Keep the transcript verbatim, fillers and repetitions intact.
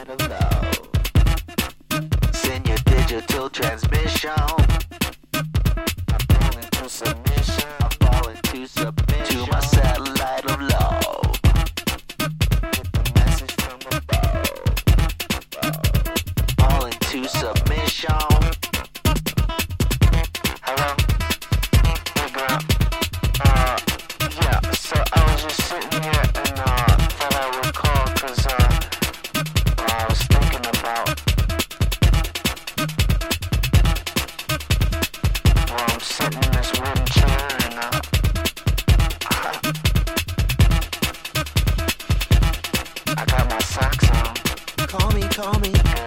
of love. Send your digital transmission. I'm falling to submission. I'm falling to submission to my satellite of love. Get the message from above. Falling to submission. Hello? Hey girl. Uh, yeah, so I was just sitting here and uh, thought I would call cause uh, uh, I was thinking about well, I'm sitting in this wooden chair and uh, I got my socks on. Call me, call me.